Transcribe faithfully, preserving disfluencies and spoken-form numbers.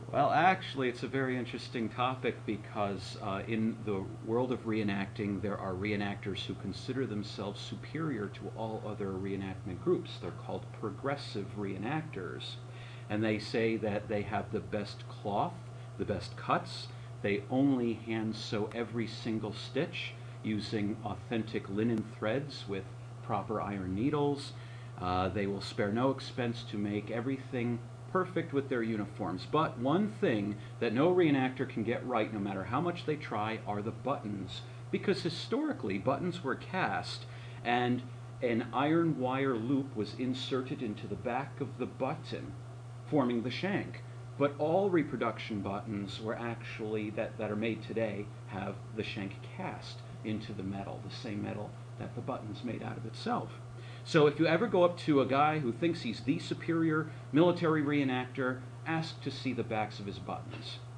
Well, actually, it's a very interesting topic because uh, in the world of reenacting, there are reenactors who consider themselves superior to all other reenactment groups. They're called progressive reenactors. And they say that they have the best cloth, the best cuts. They only hand sew every single stitch using authentic linen threads with proper iron needles. Uh, they will spare no expense to make everything perfect with their uniforms. But one thing that no reenactor can get right, no matter how much they try, are the buttons. Because historically, buttons were cast, and an iron wire loop was inserted into the back of the button, forming the shank. But all reproduction buttons were actually, that, that are made today, have the shank cast into the metal, the same metal that the button's made out of itself. So if you ever go up to a guy who thinks he's the superior military reenactor, ask to see the backs of his buttons.